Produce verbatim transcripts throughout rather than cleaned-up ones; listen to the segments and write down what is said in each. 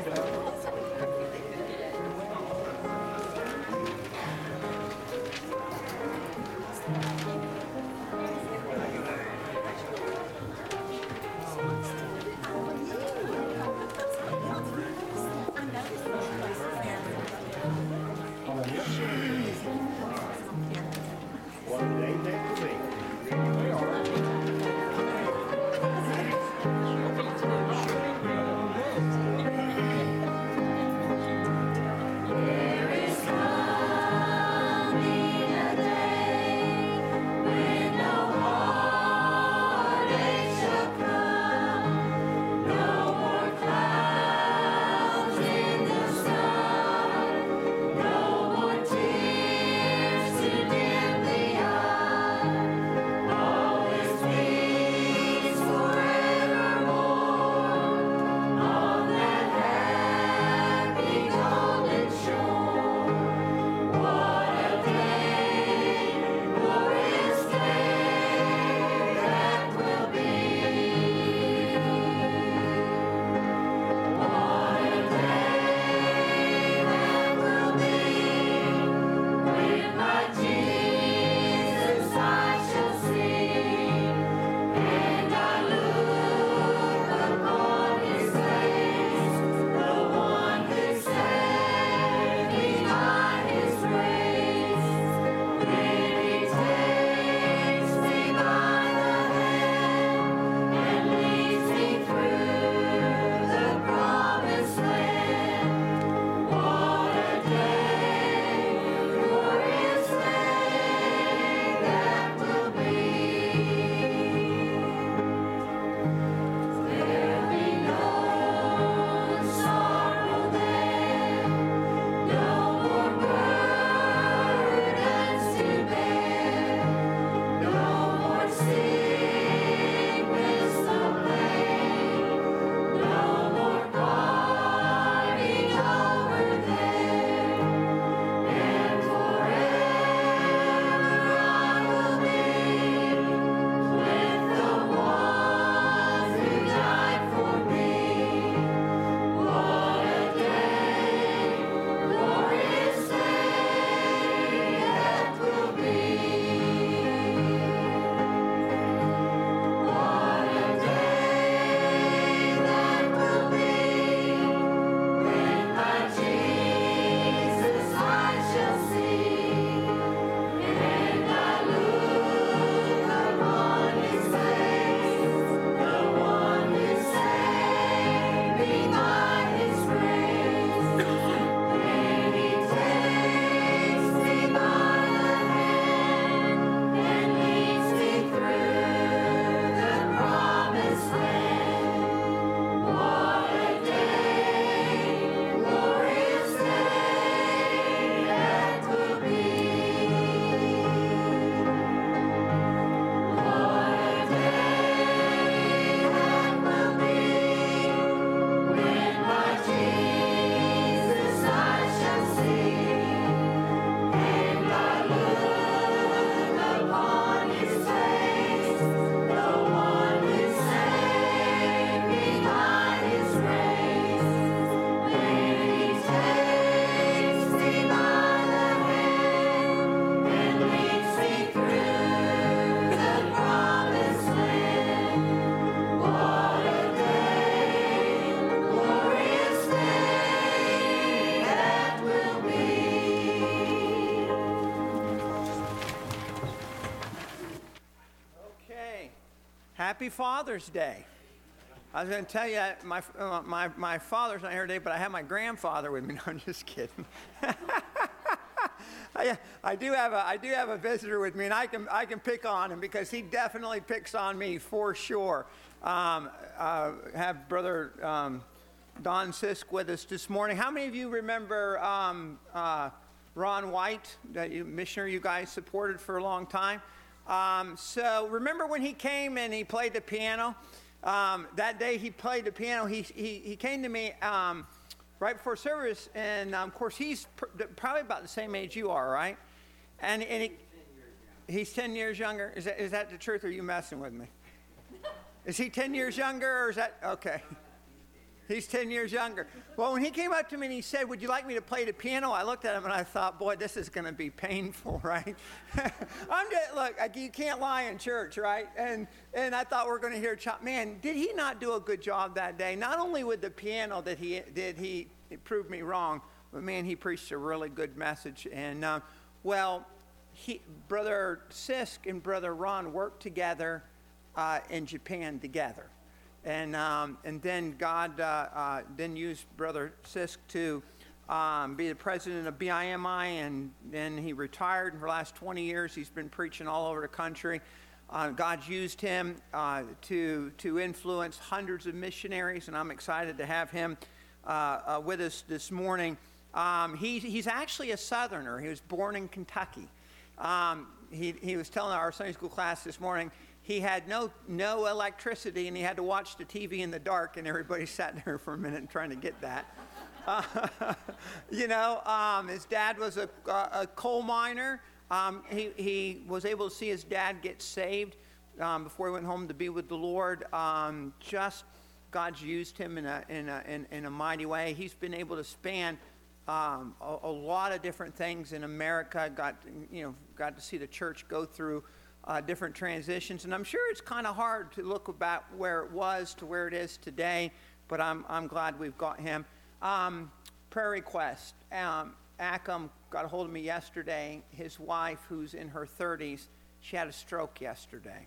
Happy Father's Day. I was going to tell you, my, uh, my, my father's not here today, but I have my grandfather with me. No, I'm just kidding. I, I do have a I do have a visitor with me, and I can I can pick on him because he definitely picks on me for sure. Um, uh, have Brother um, Don Sisk with us this morning. How many of you remember um, uh, Ron White, that you, missionary you guys supported for a long time? Um, so remember when he came and he played the piano? Um, that day he played the piano. He he, he came to me. Um, right before service, and um, of course he's pr- probably about the same age you are, right? And, and he, he's ten years younger. Is that, is that the truth, or are you messing with me? Is he ten years younger, or is that, okay. He's ten years younger. Well, when he came up to me and he said, would you like me to play the piano? I looked at him and I thought, boy, this is going to be painful, right? I'm just, look, you can't lie in church, right? And and I thought we we're going to hear, chop. Man, did he not do a good job that day? Not only with the piano that he did, he it proved me wrong, but man, he preached a really good message. And uh, well, he, Brother Sisk and Brother Ron worked together uh, in Japan together. And um, and then God uh, uh, then used Brother Sisk to um, be the president of B I M I, and then he retired. And for the last twenty years, he's been preaching all over the country. Uh, God's used him uh, to to influence hundreds of missionaries, and I'm excited to have him uh, uh, with us this morning. Um, he, he's actually a Southerner. He was born in Kentucky. Um, he, he was telling our Sunday school class this morning, he had no no electricity, and he had to watch the T V in the dark, and everybody sat there for a minute trying to get that. Uh, you know, um, his dad was a, a coal miner. Um, he, he was able to see his dad get saved um, before he went home to be with the Lord. Um, just God's used him in a, in, a, in, in a mighty way. He's been able to span um, a, a lot of different things in America. Got, you know, got to see the church go through Uh, different transitions, and I'm sure it's kind of hard to look about where it was to where it is today, but I'm I'm glad we've got him. Um, prayer request. Um, Ackham got a hold of me yesterday. His wife, who's in her thirties, she had a stroke yesterday,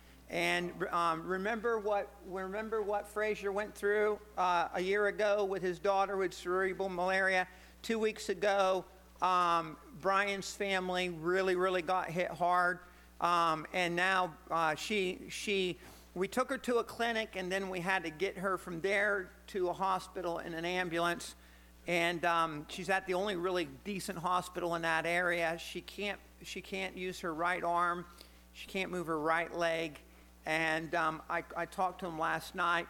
and um, remember what remember what Frazier went through uh, a year ago with his daughter with cerebral malaria. Two weeks ago, um, Brian's family really really got hit hard. Um, and now uh, she, she, we took her to a clinic, and then we had to get her from there to a hospital in an ambulance. And um, she's at the only really decent hospital in that area. She can't, she can't use her right arm. She can't move her right leg. And um, I, I talked to him last night.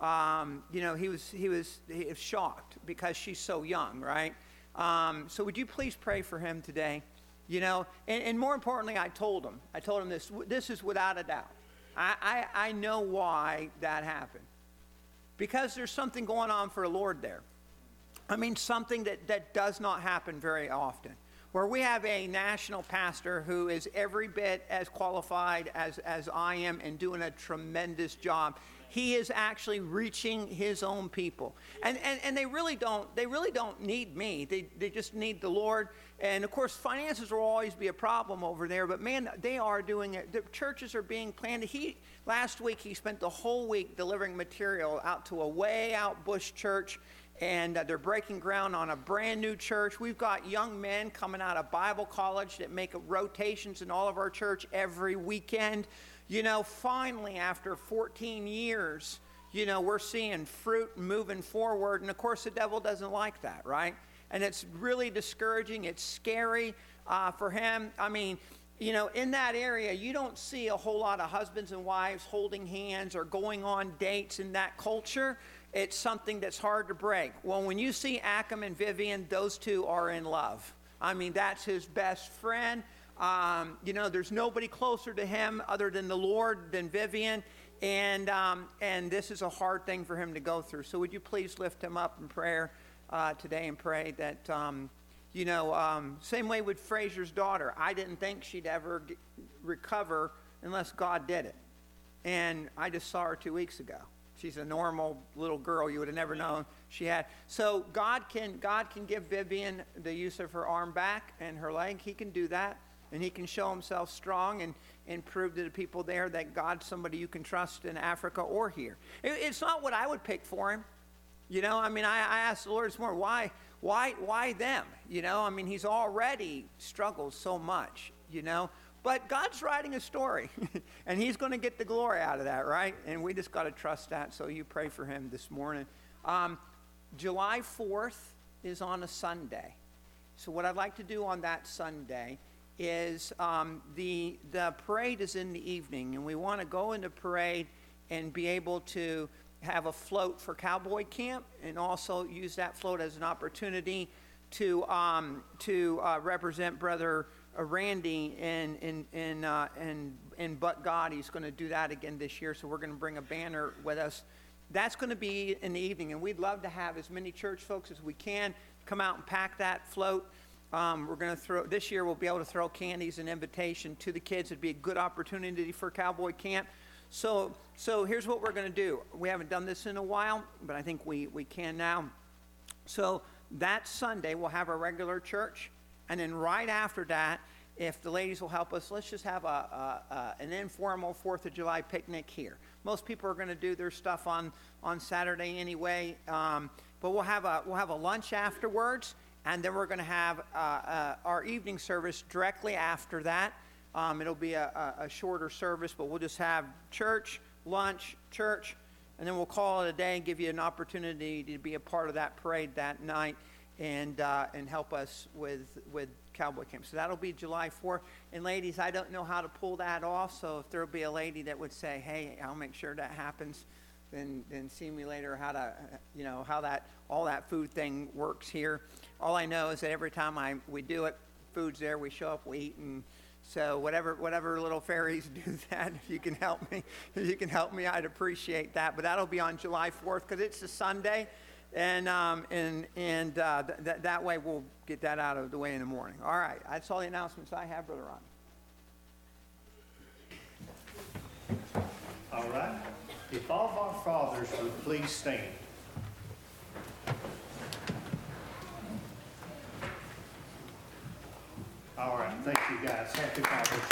Um, you know, he was, he was, he was shocked because she's so young, right? Um, so would you please pray for him today? You know, and, and more importantly, I told him, I told him this, this is without a doubt. I, I, I know why that happened. Because there's something going on for the Lord there. I mean, something that, that does not happen very often. Where we have a national pastor who is every bit as qualified as, as I am and doing a tremendous job. He is actually reaching his own people. And, and, and they really don't, they really don't need me. They, they just need the Lord. And of course, finances will always be a problem over there, but man, they are doing it. The churches are being planted. He, last week, he spent the whole week delivering material out to a way out bush church, and uh, they're breaking ground on a brand new church. We've got young men coming out of Bible college that make rotations in all of our church every weekend. You know, finally, after fourteen years, you know, we're seeing fruit moving forward. And of course, the devil doesn't like that, right? And it's really discouraging. It's scary uh, for him. I mean, you know, in that area, you don't see a whole lot of husbands and wives holding hands or going on dates in that culture. It's something that's hard to break. Well, when you see Ackham and Vivian, those two are in love. I mean, that's his best friend. Um, you know, there's nobody closer to him other than the Lord, than Vivian. And, um, and this is a hard thing for him to go through. So would you please lift him up in prayer uh, today and pray that, um, you know, um, same way with Frazier's daughter. I didn't think she'd ever get, recover unless God did it. And I just saw her two weeks ago. She's a normal little girl. You would have never known she had. So God can, God can give Vivian the use of her arm back and her leg. He can do that. And he can show himself strong and, and prove to the people there that God's somebody you can trust in Africa or here. It, it's not what I would pick for him. You know, I mean, I, I asked the Lord this morning, why, why, why them? You know, I mean, he's already struggled so much, you know. But God's writing a story, and he's going to get the glory out of that, right? And we just got to trust that. So you pray for him this morning. Um, July fourth is on a Sunday. So what I'd like to do on that Sunday is um, the the parade is in the evening, and we want to go into parade and be able to have a float for cowboy camp, and also use that float as an opportunity to um, to uh, represent Brother uh, Randy in in in uh, in in But God. He's going to do that again this year, so we're going to bring a banner with us that's going to be in the evening, and we'd love to have as many church folks as we can come out and pack that float. Um, we're going to throw, this year we'll be able to throw candies and invitation to the kids. It'd be a good opportunity for Cowboy Camp. So, so here's what we're going to do. We haven't done this in a while, but I think we, we can now. So that Sunday, we'll have our regular church. And then right after that, if the ladies will help us, let's just have a, a, a an informal fourth of July picnic here. Most people are going to do their stuff on, on Saturday anyway. Um, but we'll have a, we'll have a lunch afterwards. And then we're going to have uh, uh, our evening service directly after that. Um, it'll be a, a, a shorter service, but we'll just have church, lunch, church, and then we'll call it a day and give you an opportunity to be a part of that parade that night and uh, and help us with with Cowboy Camp. So that'll be July fourth. And ladies, I don't know how to pull that off, so if there'll be a lady that would say, hey, I'll make sure that happens, then then see me later how to, you know, how that all that food thing works here. All I know is that every time I we do it, food's there, we show up, we eat, and so whatever whatever little fairies do that, if you can help me, if you can help me, I'd appreciate that. But that'll be on July fourth because it's a Sunday, and um, and and uh, th- th- that way we'll get that out of the way in the morning. All right, that's all the announcements I have, Brother Ron. All right. If all of our fathers would please stand. All right, thank you guys. Happy Father's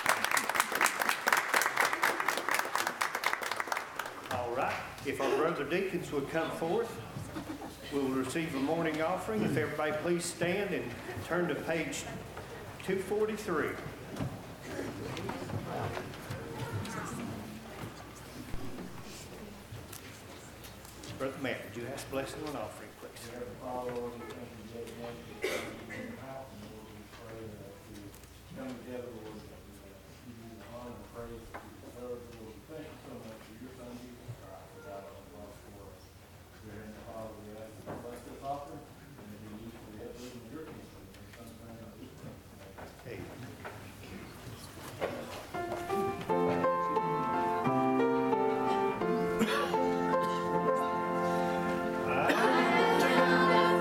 Day. All right, if our brother deacons would come forth, we will receive a morning offering. If everybody please stand and turn to page two forty-three. Brother Matt, would you ask blessing on offering, please? Come together, Lord, give you the honor and praise that you deserve, Lord. Thank you so much for your son, Jesus Christ, who died on the cross for us. Dear Heavenly Father, we ask you to bless this offering and to be used for the uplifting of your kingdom. In your son's name, I do pray. Amen. All right.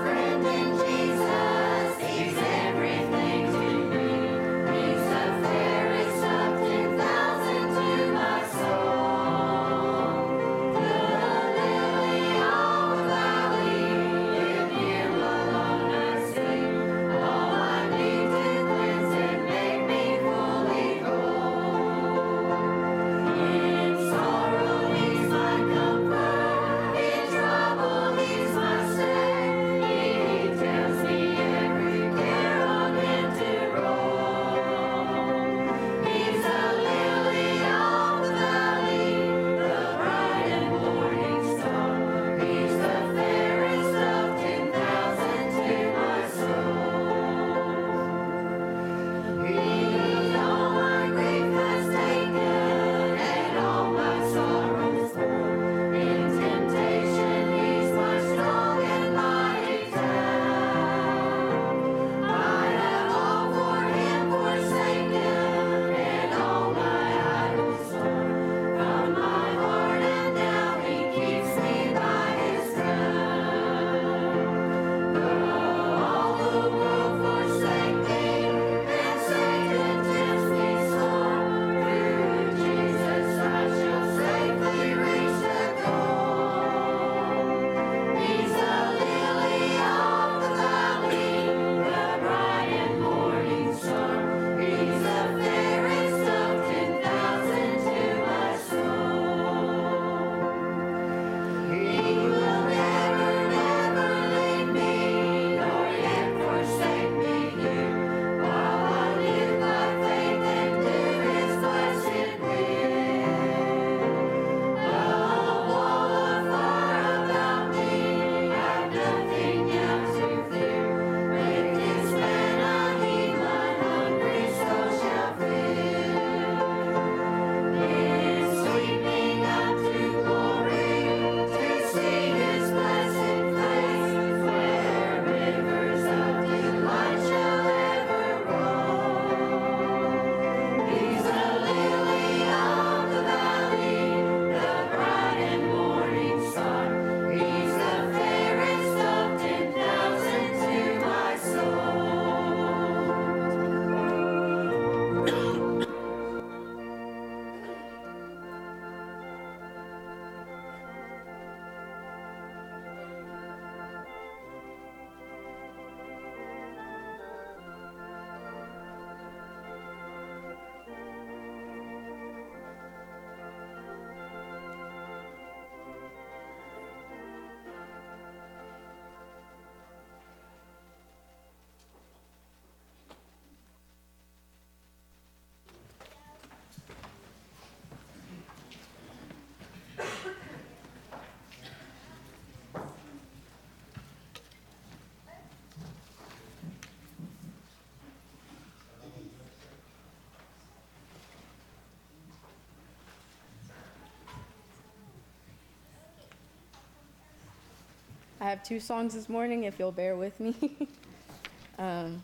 have two songs this morning, if you'll bear with me. um,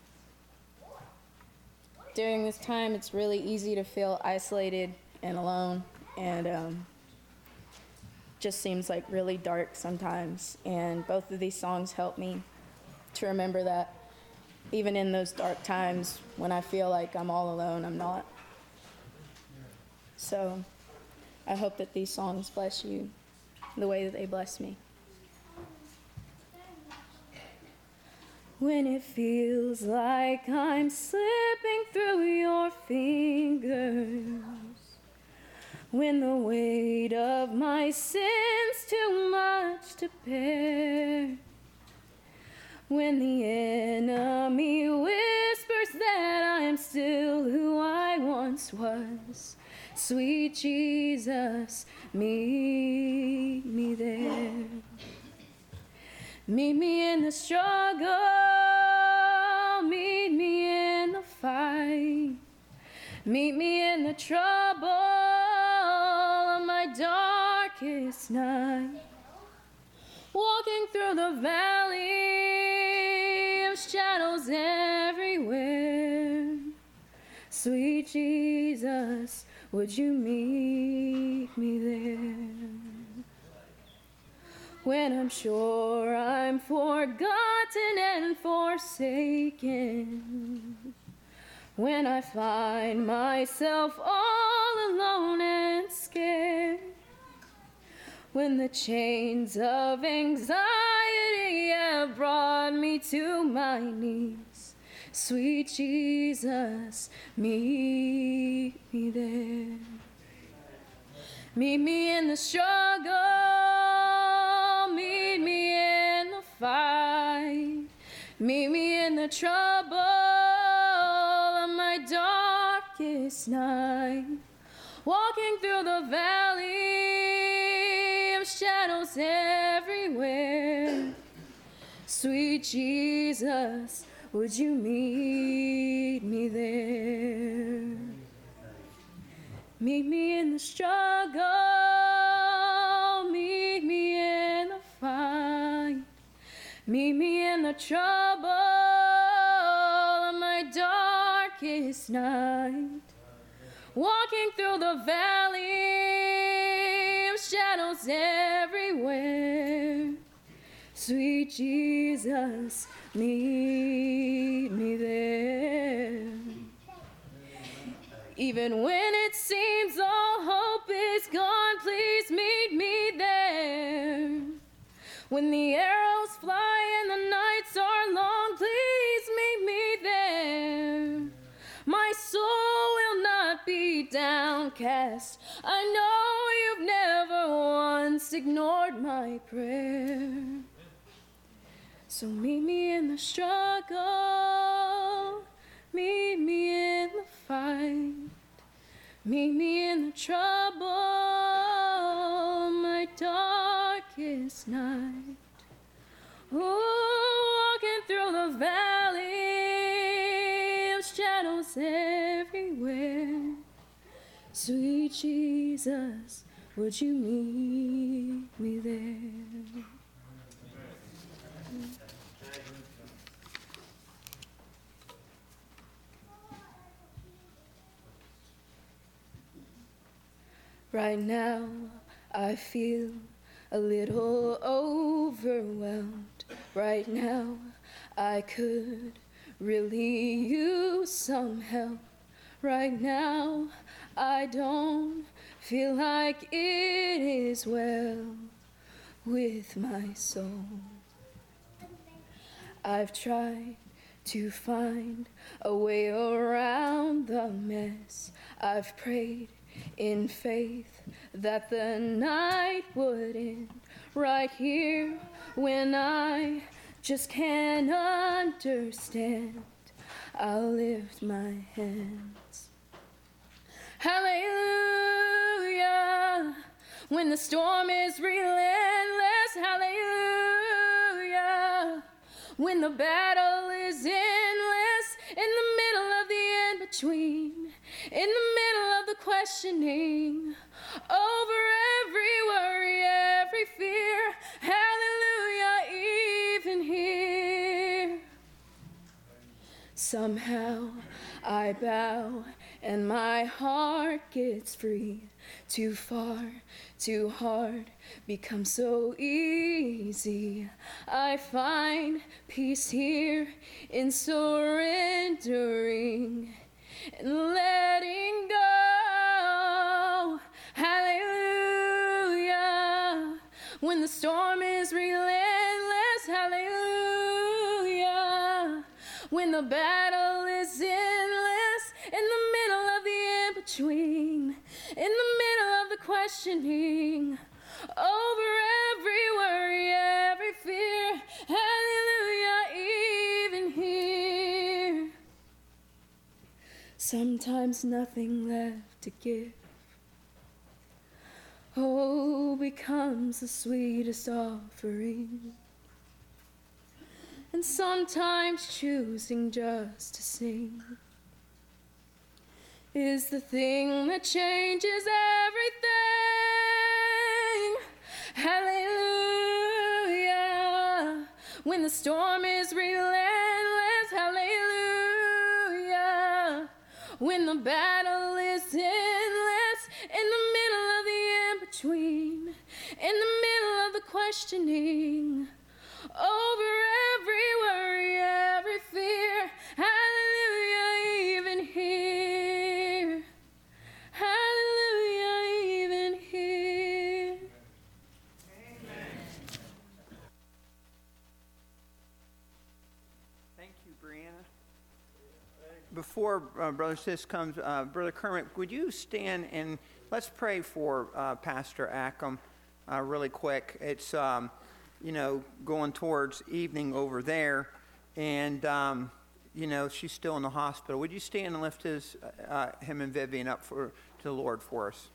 during this time, it's really easy to feel isolated and alone, and um, just seems like really dark sometimes. And both of these songs help me to remember that even in those dark times when I feel like I'm all alone, I'm not. So I hope that these songs bless you the way that they bless me. When it feels like I'm slipping through your fingers, when the weight of my sin's too much to bear, when the enemy whispers that I'm still who I once was, sweet Jesus, meet me there. Meet me in the struggle, meet me in the fight, meet me in the trouble of my darkest night, walking through the valley of shadows everywhere. Sweet Jesus, would you meet me there? When I'm sure I'm forgotten and forsaken, when I find myself all alone and scared, when the chains of anxiety have brought me to my knees, sweet Jesus, meet me there. Meet me in the struggle, meet me in the fight, meet me in the trouble of my darkest night, walking through the valley of shadows everywhere. Sweet Jesus, would you meet me there? Meet me in the struggle, meet me in the fight, meet me in the trouble of my darkest night, walking through the valley of shadows everywhere. Sweet Jesus, meet me there. Even when it seems all hope is gone, please meet me there. When the arrows fly and the nights are long, please meet me there. My soul will not be downcast. I know you've never once ignored my prayer. So meet me in the struggle, meet me in the fight, meet me in the trouble of my darkest night. Oh, walking through the valley of shadows everywhere. Sweet Jesus, would you meet me there? Right now, I feel a little overwhelmed. Right now, I could really use some help. Right now, I don't feel like it is well with my soul. I've tried to find a way around the mess. I've prayed in faith that the night would end right here when I just can't understand. I'll lift my hands. Hallelujah, when the storm is relentless. Hallelujah, when the battle is endless. In the middle of the in-between, in the middle of the questioning, over every worry, every fear. Hallelujah, Somehow I bow and my heart gets free. Too far, too hard, becomes so easy. I find peace here in surrendering and letting go. Hallelujah. When the storm is relentless, hallelujah. When the battle is endless, in the middle of the in-between, in the middle of the questioning, over every worry, every fear, hallelujah, even here. Sometimes nothing left to give, oh, becomes the sweetest offering. And sometimes choosing just to sing is the thing that changes everything. Hallelujah. When the storm is relentless, hallelujah. When the battle is endless, in the middle of the in-between, in the middle of the questioning, over every worry, every fear, hallelujah, even here. Hallelujah, even here. Amen. Thank you, Brianna. Before uh, Brother Sis comes, uh, Brother Kermit, would you stand and let's pray for uh, Pastor Ackham uh, really quick. It's, um, you know, going towards evening over there, and, um, you know, she's still in the hospital. Would you stand and lift his, uh, him and Vivian up for, to the Lord for us?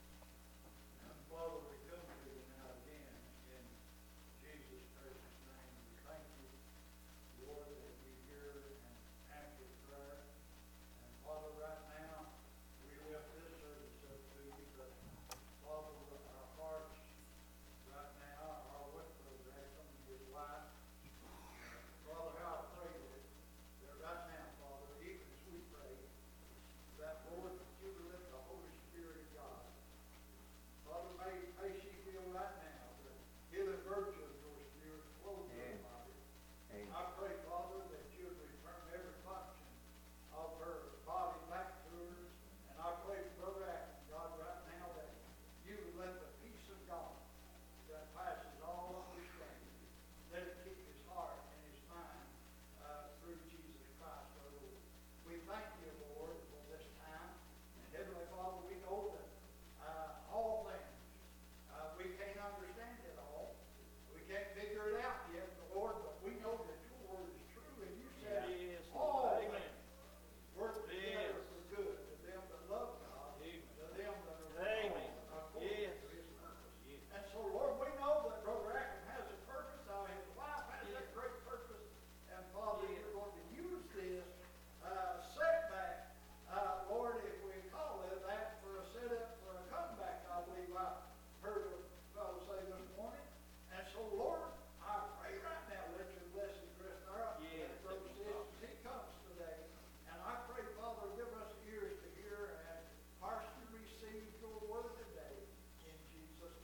Father, we come to you now again in Jesus' precious name. We thank you, Lord, that you hear and answer prayer. And Father, right now, we lift this service up to you, but Father, our hearts right now are with Brother Ackham and his wife. Father, how I pray that, that right now, Father, even as we pray, that Lord, that you would let the Holy Spirit of God, Father, may, may she feel right now the healing virtue of your Spirit flow through her body. I pray, Father, that you would return every function of her body back to her. And I pray for Brother Ackham, God, right now, that you would let the peace of God that passes all understanding, let it keep his heart and his mind uh, through Jesus Christ, our Lord. We thank you, Lord, for this time. And Heavenly Father, we know that uh, all things, uh, we can't understand it all. We can't figure it out yet, Lord, but we know that your word is true, and you said Yes, all Lord. things work together for good to them that love God, to them that are Amen. called according Yes. to his purpose. And so, Lord, we know that Brother Ackham has a purpose, how his wife has that great purpose, and Father, you're going to use this uh, setback, uh, Lord, if we call it that, for a setup, for a comeback, I believe I heard a fellow say this morning. And so, Lord, I pray right now, let your blessings rest there. Yes. Brother Sis, as he comes today. And I pray, Father, give us ears to hear and hearts to receive your word today. In Jesus'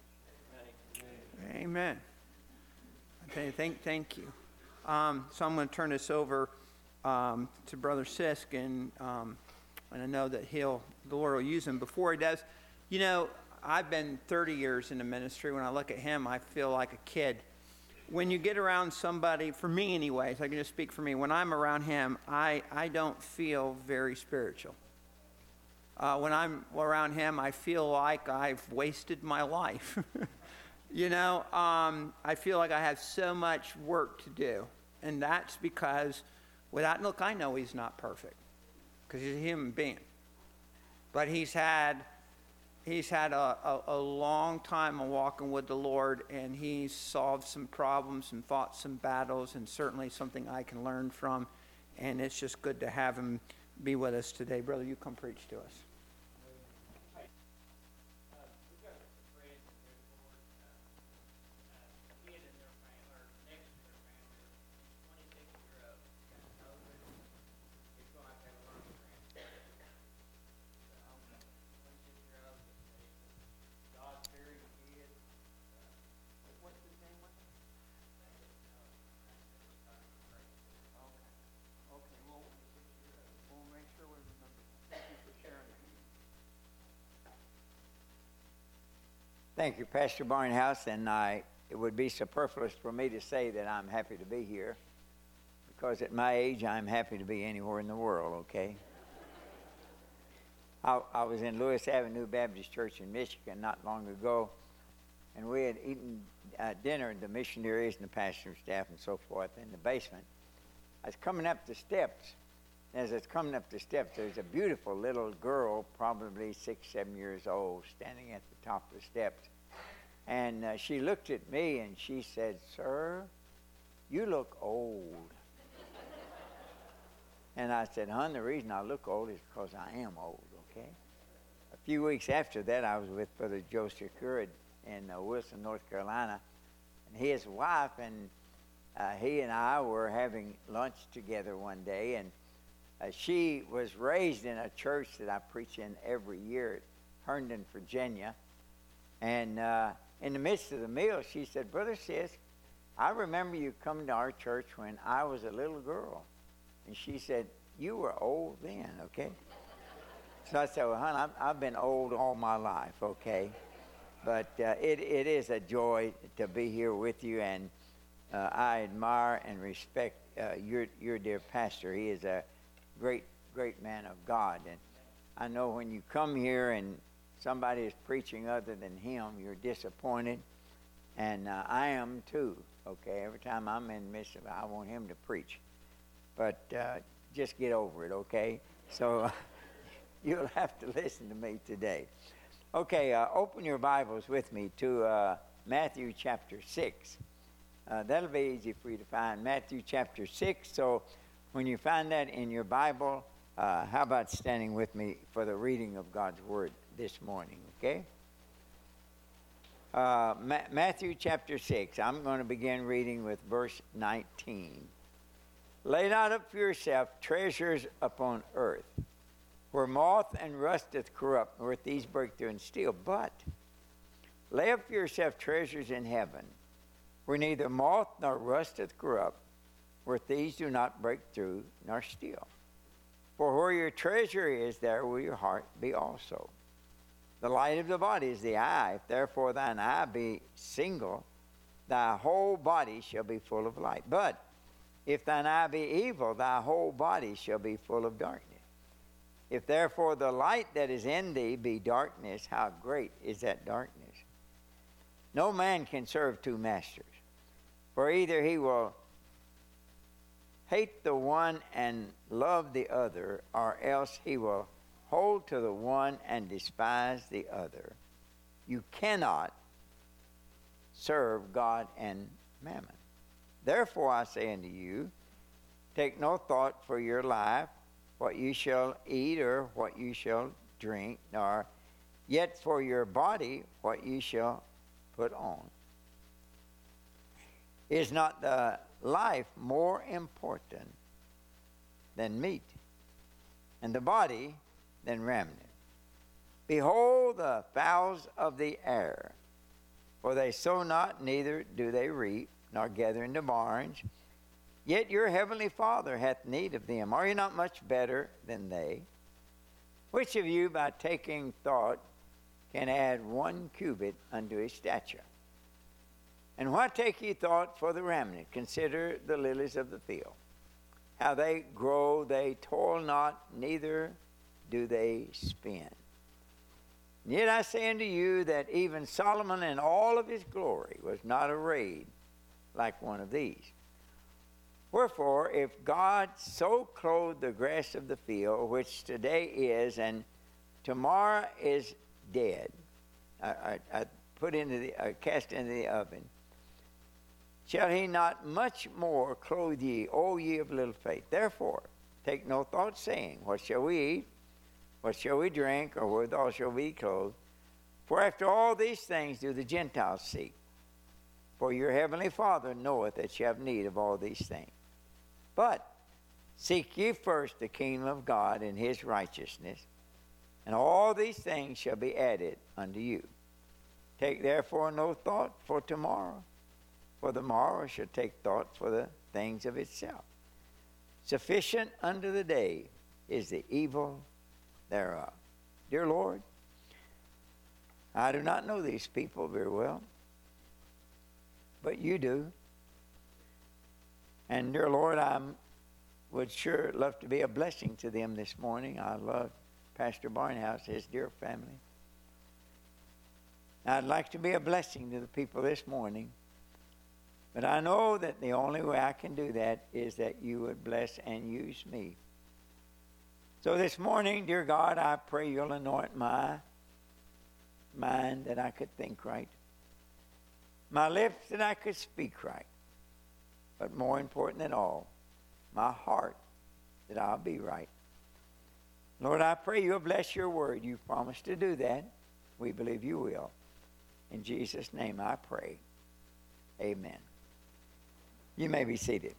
name. Amen. Okay, thank, thank you. Um, so I'm going to turn this over um, to Brother Sisk, and um, and I know that he'll, the Lord will use him. Before he does, you know, I've been thirty years in the ministry. When I look at him, I feel like a kid. When you get around somebody, for me anyways, I can just speak for me. When I'm around him, I, I don't feel very spiritual. Uh, when I'm around him, I feel like I've wasted my life. You know, um, I feel like I have so much work to do. And that's because, without, look, I know he's not perfect, because he's a human being. But he's had, he's had a, a, a long time of walking with the Lord, and he's solved some problems and fought some battles, and certainly something I can learn from. And it's just good to have him be with us today. Brother, you come preach to us. Kid in their family, or next to their family, twenty-six year old, got COVID, Thank you, Pastor Barnhouse, and I, it would be superfluous for me to say that I'm happy to be here, because at my age, I'm happy to be anywhere in the world, okay? I, I was in Lewis Avenue Baptist Church in Michigan not long ago, and we had eaten uh, dinner, the missionaries and the pastor staff and so forth, in the basement. I was coming up the steps. As I was coming up the steps, there's a beautiful little girl, probably six, seven years old, standing at the top of the steps. And uh, she looked at me and she said, "Sir, you look old." And I said, "Hon, the reason I look old is because I am old, okay?" A few weeks after that, I was with Brother Joe Secure in uh, Wilson, North Carolina, and his wife, and uh, he and I were having lunch together one day, and uh, she was raised in a church that I preach in every year at Herndon, Virginia, and uh, in the midst of the meal, she said, "Brother Sis, I remember you coming to our church when I was a little girl." And she said, "You were old then, okay?" So I said, "Well, hon, I've, I've been old all my life, okay?" But uh, it, it is a joy to be here with you, and uh, I admire and respect uh, your, your dear pastor. He is a great, great man of God. And I know when you come here and somebody is preaching other than him, you're disappointed. And uh, I am too, okay? Every time I'm in the midst of it, I want him to preach. But uh, just get over it, okay? So uh, you'll have to listen to me today. Okay, uh, open your Bibles with me to uh, Matthew chapter six. Uh, that'll be easy for you to find, Matthew chapter six. So when you find that in your Bible, uh, how about standing with me for the reading of God's Word this morning, okay? Uh, Ma- Matthew chapter six. I'm going to begin reading with verse nineteen. "Lay not up for yourself treasures upon earth, where moth and rust doth corrupt, where thieves break through and steal. But lay up for yourself treasures in heaven, where neither moth nor rust doth corrupt, where thieves do not break through nor steal. For where your treasure is, there will your heart be also. The light of the body is the eye. If therefore thine eye be single, thy whole body shall be full of light. But if thine eye be evil, thy whole body shall be full of darkness. If therefore the light that is in thee be darkness, how great is that darkness? No man can serve two masters, for either he will hate the one and love the other, or else he will hold to the one and despise the other. You cannot serve God and mammon. Therefore I say unto you, take no thought for your life, what you shall eat or what you shall drink, nor yet for your body what you shall put on. Is not the life more important than meat, and the body than raiment? Behold the fowls of the air, for they sow not, neither do they reap, nor gather into barns, yet your heavenly Father hath need of them. Are you not much better than they? Which of you, by taking thought, can add one cubit unto his stature? And why take ye thought for the raiment? Consider the lilies of the field, how they grow, they toil not, neither do they spin. And yet I say unto you that even Solomon in all of his glory was not arrayed like one of these. Wherefore, if God so clothe the grass of the field, which today is, and tomorrow is dead, I, I, I put into the, I cast into the oven, shall he not much more clothe ye, O ye of little faith? Therefore, take no thought, saying, what shall we eat? What shall we drink? Or withal shall we be clothed? For after all these things do the Gentiles seek. For your heavenly Father knoweth that ye have need of all these things. But seek ye first the kingdom of God and his righteousness, and all these things shall be added unto you. Take therefore no thought for tomorrow, for the morrow shall take thought for the things of itself. Sufficient unto the day is the evil thereof. Dear Lord, I do not know these people very well, but you do. And dear Lord, I would sure love to be a blessing to them this morning. I love Pastor Barnhouse, his dear family. I'd like to be a blessing to the people this morning, but I know that the only way I can do that is that you would bless and use me. So this morning, dear God, I pray you'll anoint my mind that I could think right, my lips that I could speak right, but more important than all, my heart that I'll be right. Lord, I pray you'll bless your word. You promised to do that. We believe you will. In Jesus' name I pray. Amen. You may be seated.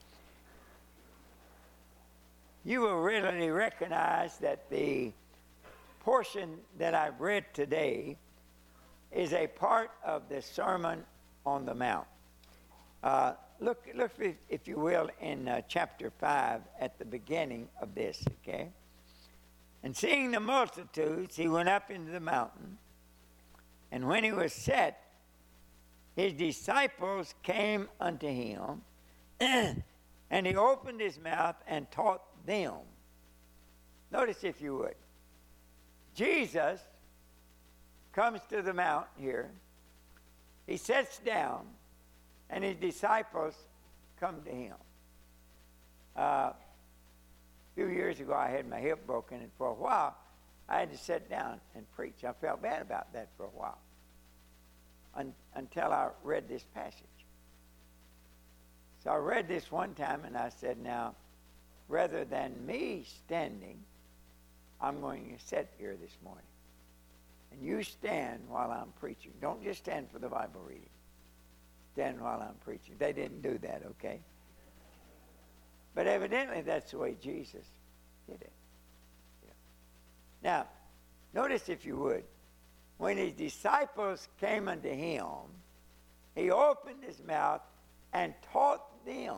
You will readily recognize that the portion that I've read today is a part of the Sermon on the Mount. Uh, look, look, if, if you will, in uh, chapter five at the beginning of this, okay? And seeing the multitudes, he went up into the mountain. And when he was set, his disciples came unto him, and he opened his mouth and taught them. Notice, if you would, Jesus comes to the mount here. He sits down, and his disciples come to him. Uh, a few years ago, I had my hip broken, and for a while, I had to sit down and preach. I felt bad about that for a while, un- until I read this passage. So I read this one time, and I said, now, rather than me standing, I'm going to sit here this morning. And you stand while I'm preaching. Don't just stand for the Bible reading. Stand while I'm preaching. They didn't do that, okay? But evidently that's the way Jesus did it. Yeah. Now, notice, if you would, when his disciples came unto him, he opened his mouth and taught them.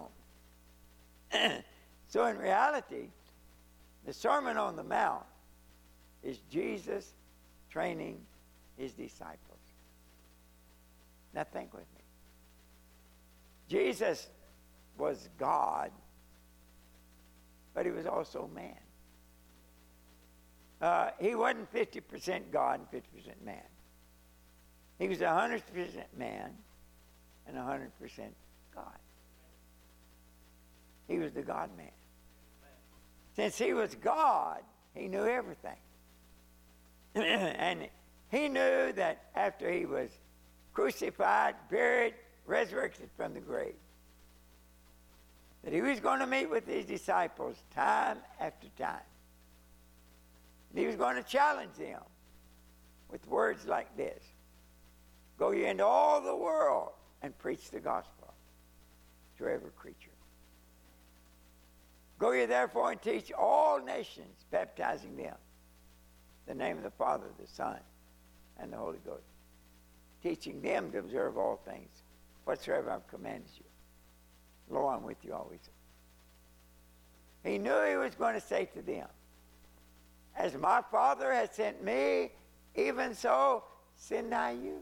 So in reality, the Sermon on the Mount is Jesus training his disciples. Now think with me. Jesus was God, but he was also man. Uh, he wasn't fifty percent God and fifty percent man. He was one hundred percent man and one hundred percent God. He was the God-man. Since he was God, he knew everything. And he knew that after he was crucified, buried, resurrected from the grave, that he was going to meet with his disciples time after time. And he was going to challenge them with words like this: go ye into all the world and preach the gospel to every creature. Go ye therefore and teach all nations, baptizing them in the name of the Father, the Son, and the Holy Ghost, teaching them to observe all things whatsoever I've commanded you. Lo, I'm with you always. He knew he was going to say to them, as my Father has sent me, even so send I you.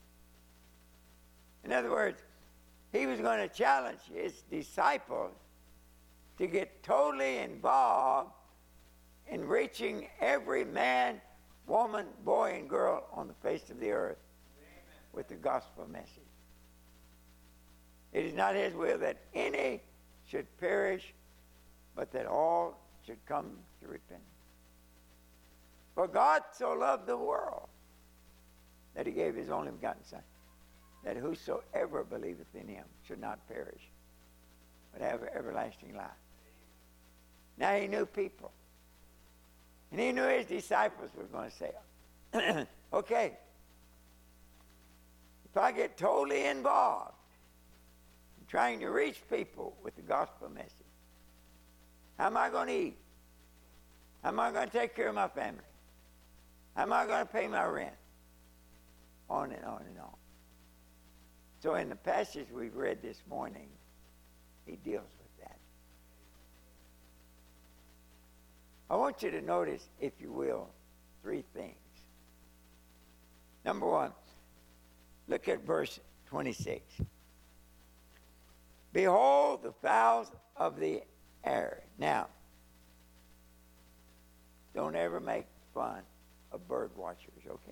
In other words, he was going to challenge his disciples to get totally involved in reaching every man, woman, boy, and girl on the face of the earth with the gospel message. It is not his will that any should perish, but that all should come to repentance. For God so loved the world that he gave his only begotten Son, that whosoever believeth in him should not perish, but have everlasting life. Now he knew people. And he knew his disciples were going to say, okay, if I get totally involved in trying to reach people with the gospel message, how am I going to eat? How am I going to take care of my family? How am I going to pay my rent? On and on and on. So in the passage we've read this morning, he deals with that. I want you to notice, if you will, three things. Number one, look at verse twenty-six. Behold the fowls of the air. Now, don't ever make fun of bird watchers, okay?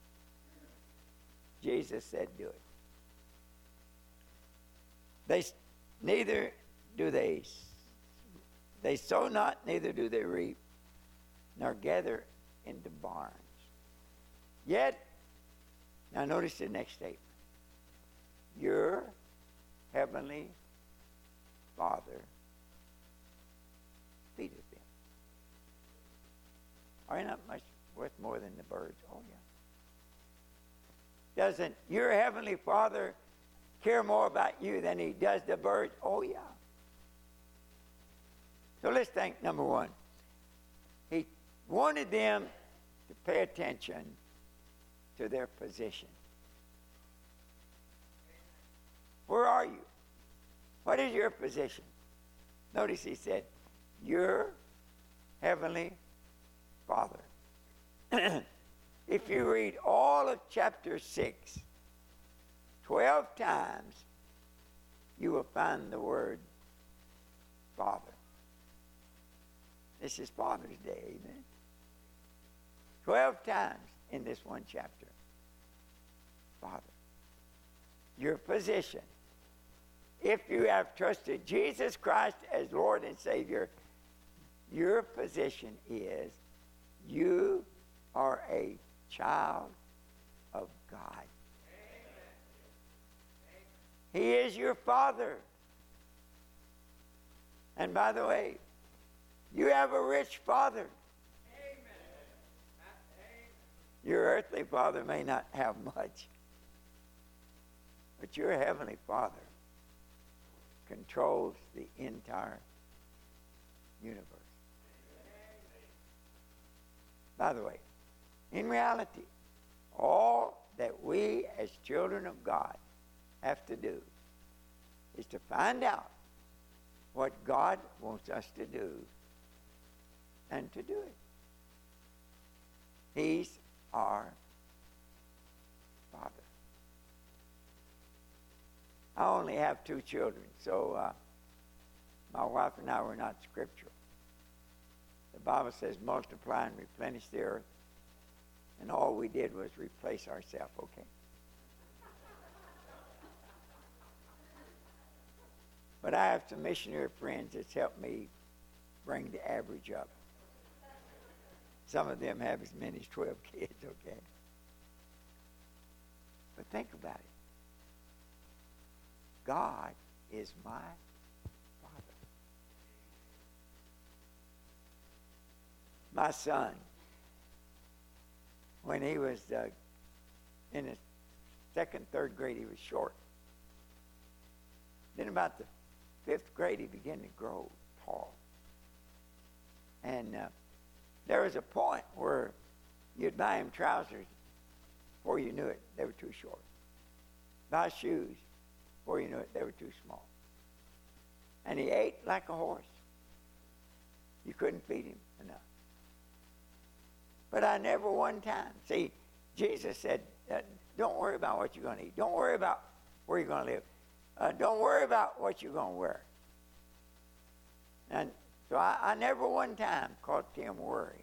Jesus said do it. They neither do they they sow not, neither do they reap, nor gather into barns. Yet, now notice the next statement. Your heavenly Father feedeth them. Are you not much worth more than the birds? Oh, yeah. Doesn't your heavenly Father care more about you than he does the birds? Oh, yeah. So let's think, number one. He wanted them to pay attention to their position. Where are you? What is your position? Notice he said, your heavenly Father. If you read all of chapter six, twelve times, you will find the word Father. This is Father's Day, amen? Twelve times in this one chapter. Father. Your position. If you have trusted Jesus Christ as Lord and Savior, your position is you are a child of God. Amen. He is your Father. And by the way, you have a rich Father. Amen. Your earthly father may not have much, but your heavenly Father controls the entire universe. By the way, in reality, all that we as children of God have to do is to find out what God wants us to do and to do it. He's our Father. I only have two children, so uh, my wife and I were not scriptural. The Bible says multiply and replenish the earth, and all we did was replace ourselves, okay? But I have some missionary friends that's helped me bring the average up. Some of them have as many as twelve kids, okay? But think about it. God is my Father. My son, when he was uh, in his second, third grade, he was short. Then about the fifth grade, he began to grow tall. And uh, there was a point where you'd buy him trousers. Before you knew it, they were too short. Buy shoes. Before you knew it, they were too small. And he ate like a horse. You couldn't feed him enough. But I never one time. See, Jesus said, uh, don't worry about what you're going to eat. Don't worry about where you're going to live. Uh, don't worry about what you're going to wear. And so I, I never one time caught Tim worry.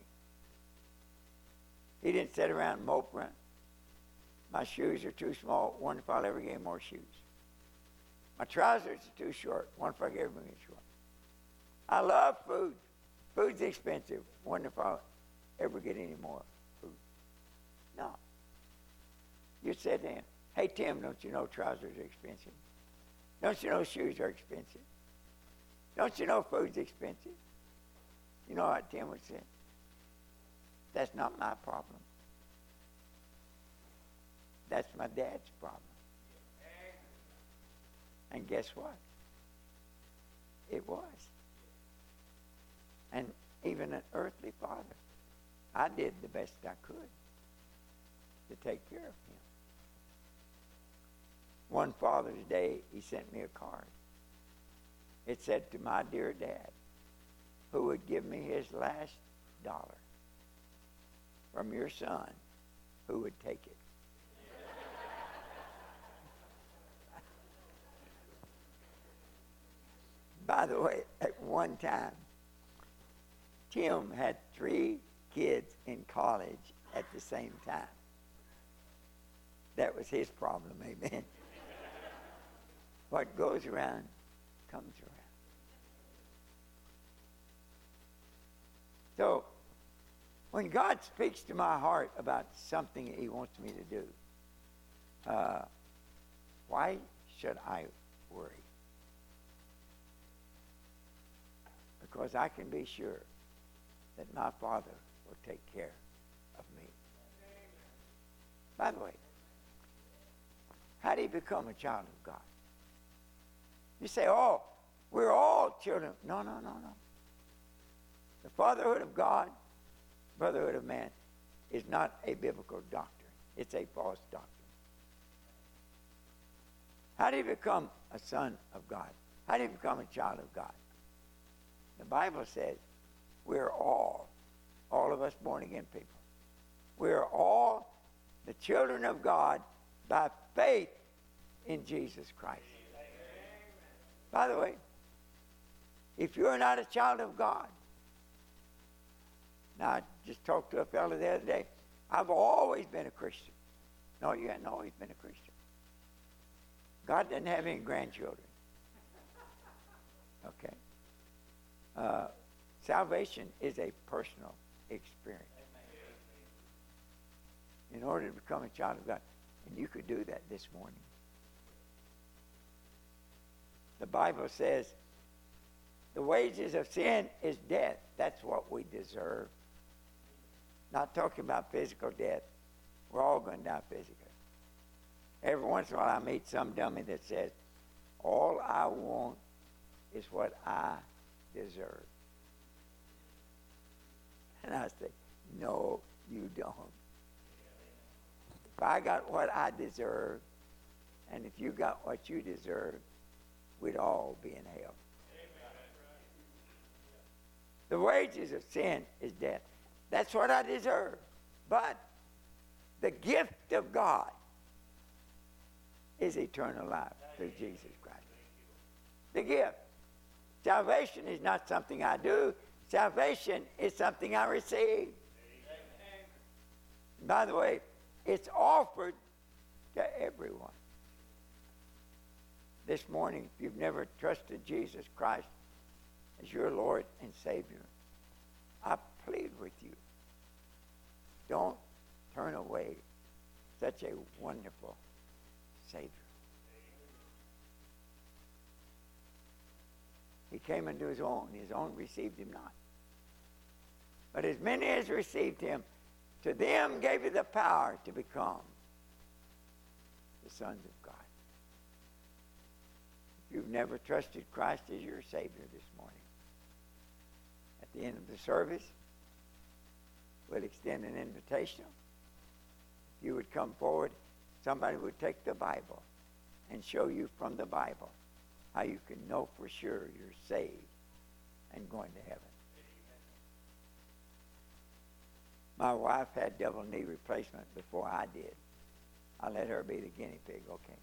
He didn't sit around and mope around. My shoes are too small. Wonder if I'll ever get more shoes. My trousers are too short. Wonder if I get ever get short. I love food. Food's expensive. Wonder if I'll ever get any more food. No. You said to him, hey, Tim, don't you know trousers are expensive? Don't you know shoes are expensive? Don't you know food's expensive? You know what Tim would say? That's not my problem. That's my dad's problem. And guess what? It was. And even an earthly father, I did the best I could to take care of him. One Father's Day, he sent me a card. It said, to my dear dad, who would give me his last dollar, from your son, who would take it. By the way, at one time, Tim had three kids in college at the same time. That was his problem, amen. What goes around comes around. So, when God speaks to my heart about something he wants me to do, uh, why should I worry? Because I can be sure that my Father will take care of me. By the way, how do you become a child of God? You say, oh, we're all children. No, no, no, no. The fatherhood of God, brotherhood of man, is not a biblical doctrine. It's a false doctrine. How do you become a son of God? How do you become a child of God? The Bible says we're all, all of us born-again people, we're all the children of God by faith in Jesus Christ. By the way, if you're not a child of God, now I just talked to a fellow the other day, I've always been a Christian. No, you haven't always been a Christian. God doesn't have any grandchildren. Okay? Uh, salvation is a personal experience. In order to become a child of God, and you could do that this morning. The Bible says the wages of sin is death. That's what we deserve. Not talking about physical death. We're all going to die physically. Every once in a while I meet some dummy that says, all I want is what I deserve. And I say, no, you don't. If I got what I deserve, and if you got what you deserve, we'd all be in hell. The wages of sin is death. That's what I deserve. But the gift of God is eternal life through Jesus Christ. The gift. Salvation is not something I do. Salvation is something I receive. By the way, it's offered to everyone. This morning, if you've never trusted Jesus Christ as your Lord and Savior, I plead with you, don't turn away such a wonderful Savior. He came into his own. His own received him not. But as many as received him, to them gave he the power to become the sons of God. If you've never trusted Christ as your Savior this morning, at the end of the service, we'll extend an invitation. If you would come forward, somebody would take the Bible and show you from the Bible how you can know for sure you're saved and going to heaven. My wife had double knee replacement before I did. I let her be the guinea pig, okay.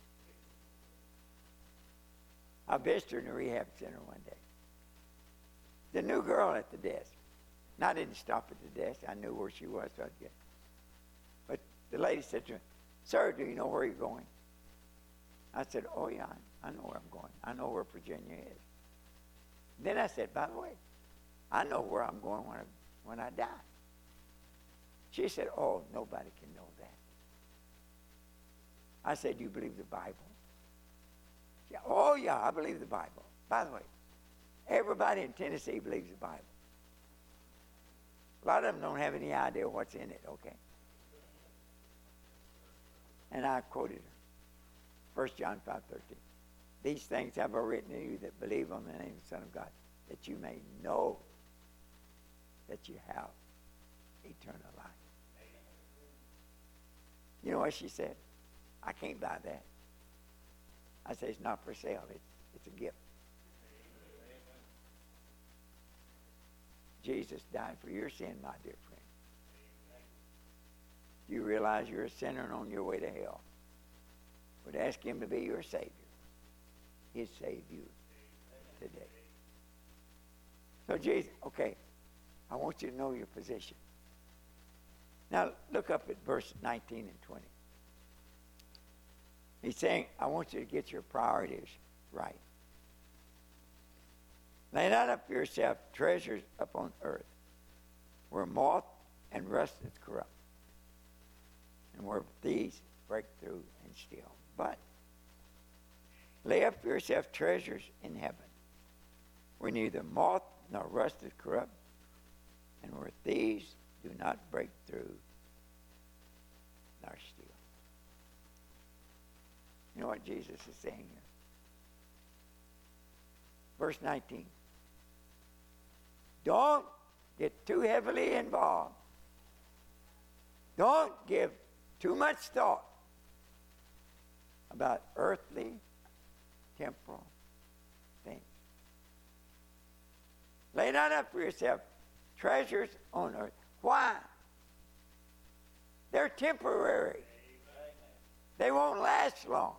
I visited her in the rehab center one day. The new girl at the desk. And I didn't stop at the desk. I knew where she was, so I'd get. But the lady said to me, sir, do you know where you're going? I said, oh, yeah, I, I know where I'm going. I know where Virginia is. Then I said, by the way, I know where I'm going when I, when I die. She said, oh, nobody can know that. I said, do you believe the Bible? She said, oh, yeah, I believe the Bible. By the way, everybody in Tennessee believes the Bible. A lot of them don't have any idea what's in it, okay? And I quoted her. First John five thirteen. These things have I written to you that believe on the name of the Son of God, that you may know that you have eternal life. You know what she said? I can't buy that. I said, it's not for sale. It's, it's a gift. Jesus died for your sin, my dear friend. You realize you're a sinner and on your way to hell. Would ask him to be your Savior. He'd save you today. So Jesus, okay, I want you to know your position. Now look up at verse nineteen and twenty. He's saying, I want you to get your priorities right. Lay not up for yourself treasures upon earth, where moth and rust is corrupt, and where thieves break through and steal. But lay up for yourself treasures in heaven, where neither moth nor rust is corrupt, and where thieves do not break through nor steal. You know what Jesus is saying here? Verse nineteen. Don't get too heavily involved. Don't give too much thought about earthly, temporal things. Lay not up for yourself treasures on earth. Why? They're temporary. They won't last long.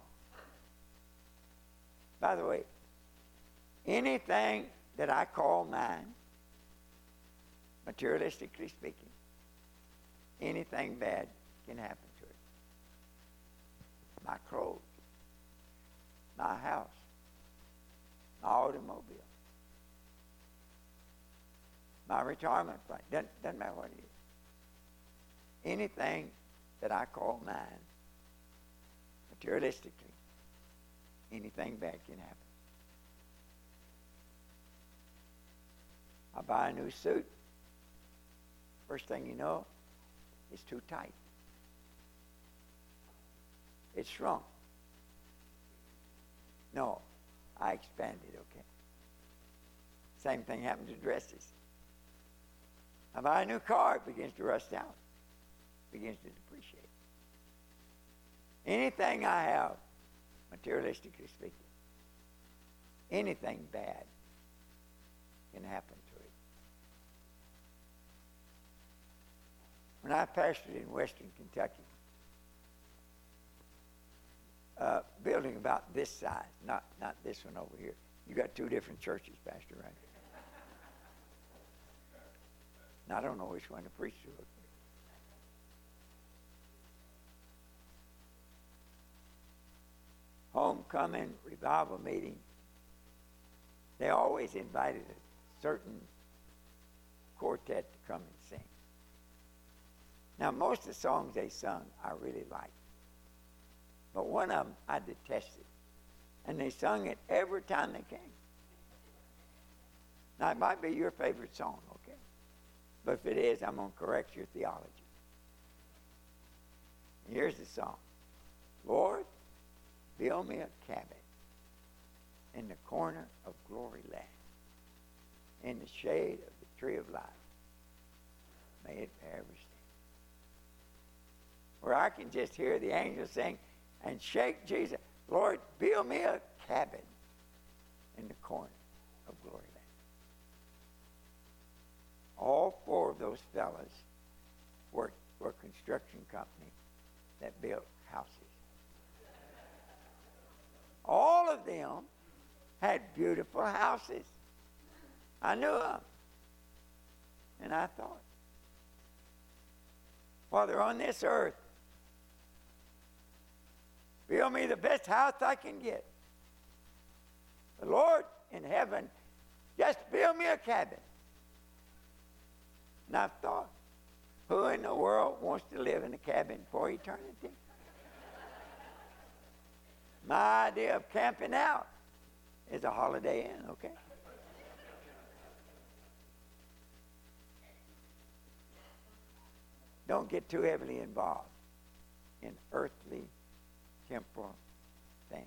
By the way, anything that I call mine, materialistically speaking, anything bad can happen to it. My clothes, my house, my automobile, my retirement fund, doesn't, doesn't matter what it is. Anything that I call mine, materialistically, anything bad can happen. I buy a new suit. First thing you know, it's too tight. It's shrunk. No, I expanded, okay? Same thing happened to dresses. I buy a new car, it begins to rust out. It begins to depreciate. Anything I have, materialistically speaking, anything bad can happen to it. When I pastored in Western Kentucky, uh, building about this size, not, not this one over here. You got two different churches, Pastor, right? And I don't know which one to preach to. Homecoming, revival meeting, they always invited a certain quartet to come and sing. Now, most of the songs they sung, I really liked. But one of them, I detested. And they sung it every time they came. Now, it might be your favorite song, okay? But if it is, I'm going to correct your theology. And here's the song. Lord, build me a cabin in the corner of glory land, in the shade of the tree of life. May it forever stand. Where I can just hear the angels sing and shake Jesus. Lord, build me a cabin in the corner of glory land. All four of those fellas worked for a construction company that built houses. All of them had beautiful houses. I knew them. And I thought, while they're on this earth, build me the best house I can get. The Lord in heaven, just build me a cabin. And I thought, who in the world wants to live in a cabin for eternity? My idea of camping out is a Holiday Inn, okay? Don't get too heavily involved in earthly, temporal things.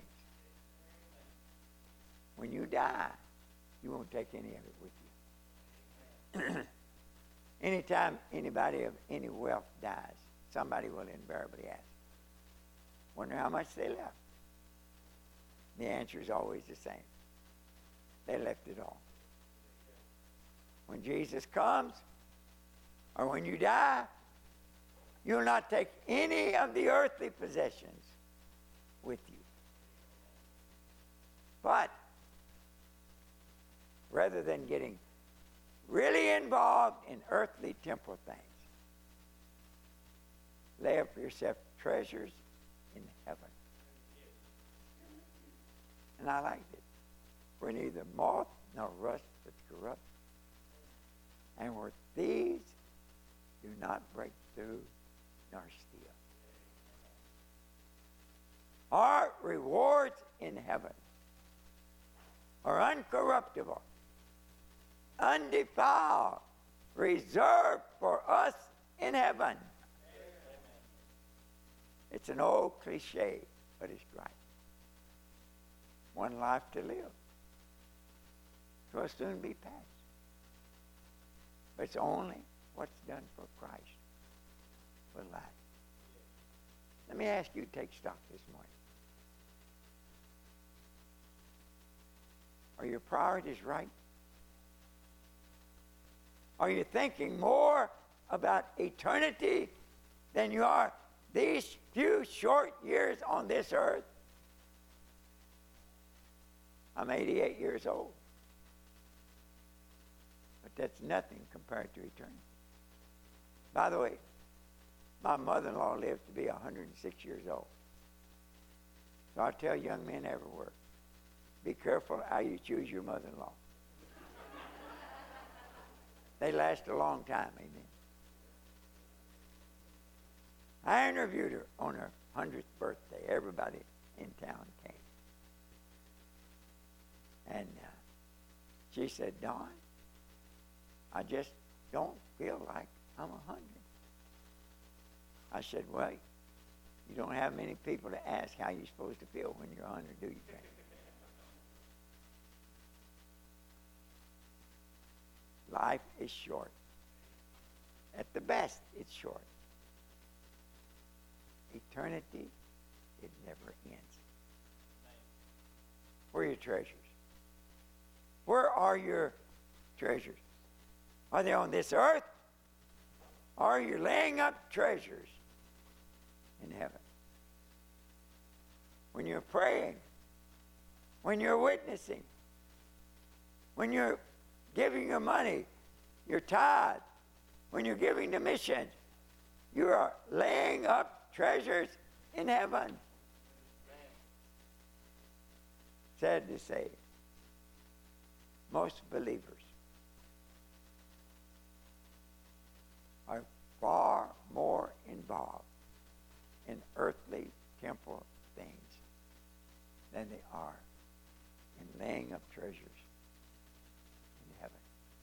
When you die, you won't take any of it with you. Anytime anybody of any wealth dies, somebody will invariably ask, wonder how much they left. The answer is always the same. They left it all. When Jesus comes, or when you die, you'll not take any of the earthly possessions with you. But rather than getting really involved in earthly temporal things. Lay up for yourself treasures in heaven. And I liked it. Where neither moth nor rust doth corrupt, and where thieves do not break through nor steal. Our rewards in heaven are uncorruptible, undefiled, reserved for us in heaven. It's an old cliche, but it's right. One life to live. It will soon be past. But it's only what's done for Christ will last. Let me ask you to take stock this morning. Are your priorities right? Are you thinking more about eternity than you are these few short years on this earth? I'm eighty-eight years old. But that's nothing compared to eternity. By the way, my mother-in-law lived to be one hundred six years old. So I tell young men everywhere, be careful how you choose your mother-in-law. They last a long time, amen. I interviewed her on her hundredth birthday. Everybody in town came. And uh, she said, Don, I just don't feel like I'm a hundred. I said, well, you don't have many people to ask how you're supposed to feel when you're a hundred, do you, Jane? Life is short. At the best, it's short. Eternity, it never ends. Where are your treasures? Where are your treasures? Are they on this earth? Or are you laying up treasures in heaven? When you're praying, when you're witnessing, when you're giving your money, your tithe, when you're giving to missions, you are laying up treasures in heaven. Sad to say, most believers are far more involved in earthly temporal things than they are in laying up treasures in heaven.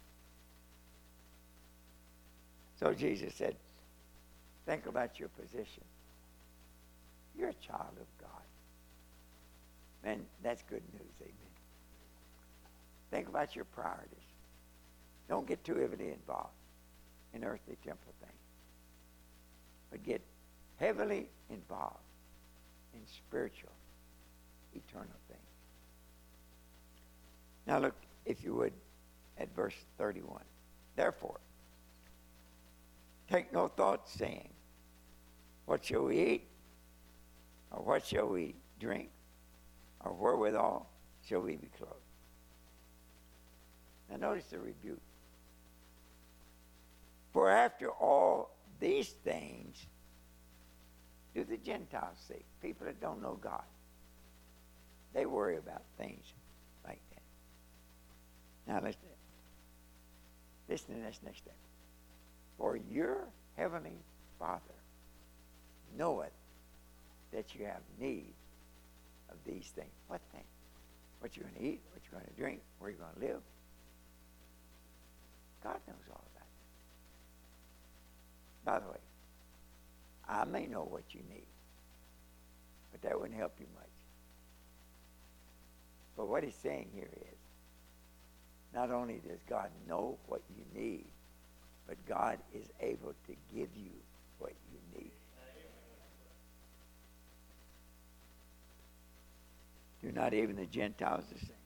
So Jesus said, think about your position. You're a child of God. Man, that's good news, amen. Think about your priorities. Don't get too heavily involved in earthly temporal things, but get heavily involved in spiritual, eternal things. Now look, if you would, at verse thirty-one. Therefore, take no thought, saying, what shall we eat? Or what shall we drink? Or wherewithal shall we be clothed? Now notice the rebuke. For after all these things do the Gentiles seek. People that don't know God. They worry about things like that. Now listen. Listen to this next step. For your heavenly Father knoweth that you have need of these things. What things? What you're going to eat, what you're going to drink, where you're going to live. God knows all about it. By the way, I may know what you need, but that wouldn't help you much. But what he's saying here is, not only does God know what you need, but God is able to give you what you need. Do not even the Gentiles the same?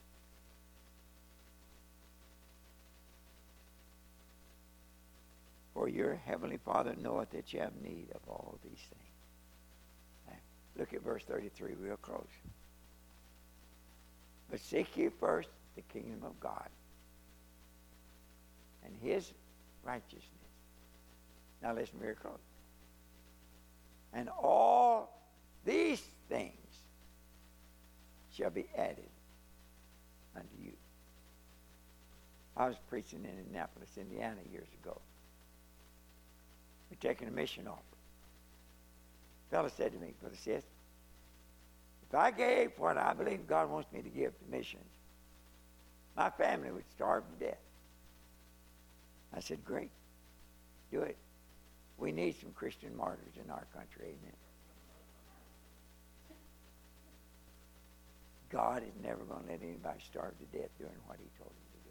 For your heavenly Father knoweth that you have need of all these things. Now, look at verse thirty-three real close. But seek ye first the kingdom of God his righteousness. Now listen very close. And all these things shall be added unto you. I was preaching in Indianapolis, Indiana years ago. We're taking a mission offer. A fellow said to me, Brother Seth, if I gave what I believe God wants me to give to missions, my family would starve to death. I said, great. Do it. We need some Christian martyrs in our country, amen. God is never going to let anybody starve to death doing what he told him to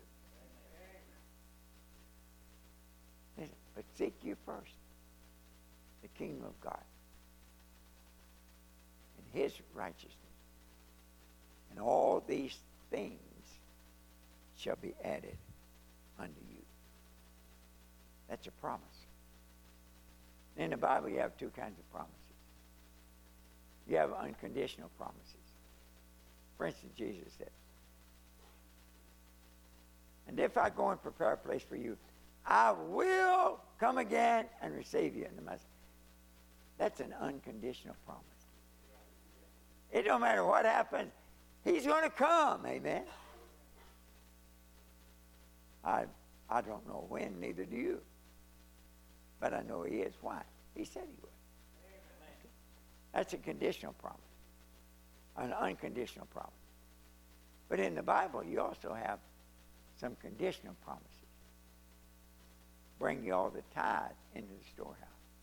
do. Listen, but seek you first the kingdom of God and his righteousness, and all these things shall be added unto you. That's a promise. In the Bible, you have two kinds of promises. You have unconditional promises. For instance, Jesus said, and if I go and prepare a place for you, I will come again and receive you into myself. That's an unconditional promise. It don't matter what happens, he's going to come, amen. I, I don't know when, neither do you. But I know he is. Why? He said he would. That's a conditional promise. An unconditional promise. But in the Bible, you also have some conditional promises. Bring you all the tithe into the storehouse.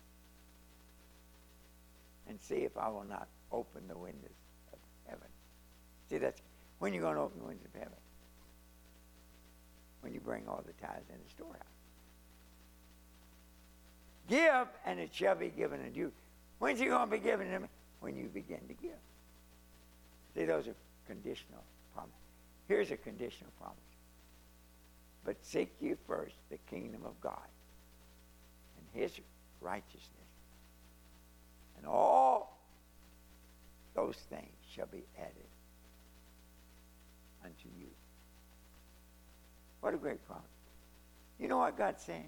And see if I will not open the windows of heaven. See, that's when you're going to open the windows of heaven. When you bring all the tithes into the storehouse. Give, and it shall be given unto you. When's it going to be given to me? When you begin to give. See, those are conditional promises. Here's a conditional promise. But seek you first the kingdom of God and his righteousness, and all those things shall be added unto you. What a great promise. You know what God's saying?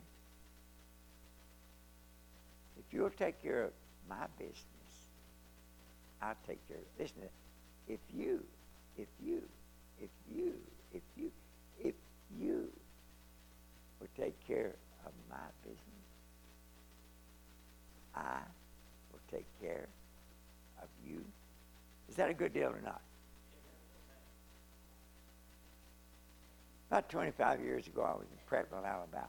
If you'll take care of my business, I'll take care of it. Listen to that. If you, if you, if you, if you, if you will take care of my business, I will take care of you. Is that a good deal or not? About twenty-five years ago, I was in Prattville, Alabama.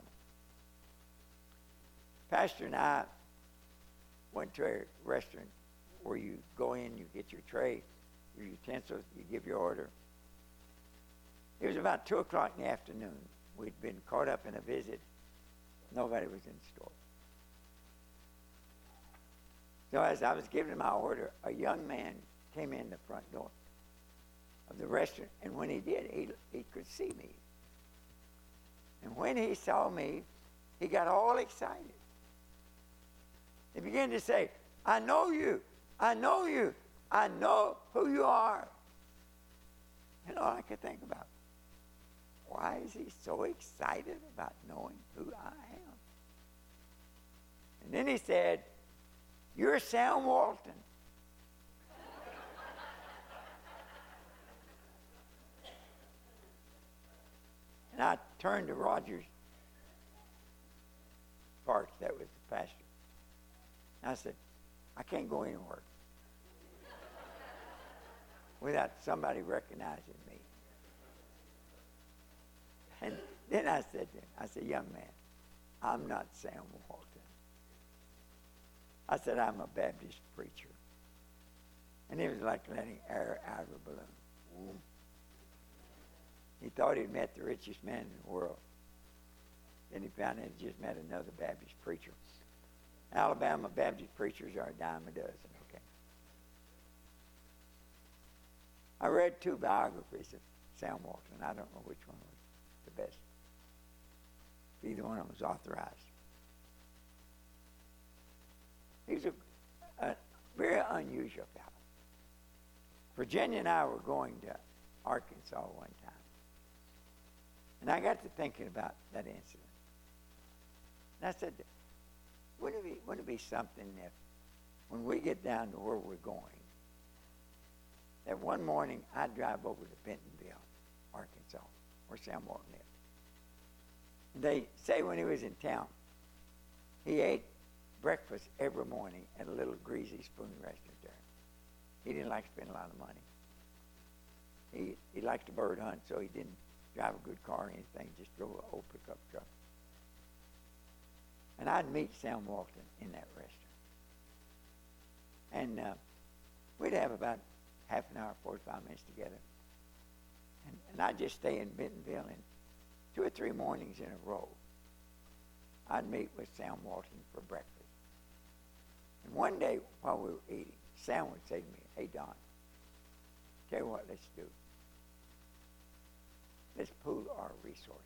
Pastor and I went to a restaurant where you go in, you get your tray, your utensils, you give your order. It was about two o'clock in the afternoon. We'd been caught up in a visit. Nobody was in the store. So as I was giving my order, a young man came in the front door of the restaurant, and when he did, he, he could see me. And when he saw me, he got all excited. He began to say, I know you, I know you, I know who you are. And all I could think about, why is he so excited about knowing who I am? And then he said, you're Sam Walton. And I turned to Rogers Parks, that was the pastor. And I said, I can't go anywhere without somebody recognizing me. And then I said to him, I said, young man, I'm not Sam Walton. I said, I'm a Baptist preacher. And it was like letting air out of a balloon. Ooh. He thought he'd met the richest man in the world. Then he found out he just met another Baptist preacher. Alabama Baptist preachers are a dime a dozen, okay? I read two biographies of Sam Walton. I don't know which one was the best. Either one of them was authorized. He was a, a very unusual fellow. Virginia and I were going to Arkansas one time. And I got to thinking about that incident. And I said, wouldn't it be, wouldn't it be something if when we get down to where we're going, that one morning I'd drive over to Bentonville, Arkansas, where Sam Walton lived. And they say when he was in town, he ate breakfast every morning at a little greasy spoon restaurant there. He didn't like to spend a lot of money. He he liked to bird hunt, so he didn't drive a good car or anything, just drove an old pickup truck. And I'd meet Sam Walton in that restaurant. And uh, we'd have about half an hour, forty-five minutes together. And, and I'd just stay in Bentonville, and two or three mornings in a row, I'd meet with Sam Walton for breakfast. And one day while we were eating, Sam would say to me, "Hey, Don, tell you what, let's do. Let's pool our resources.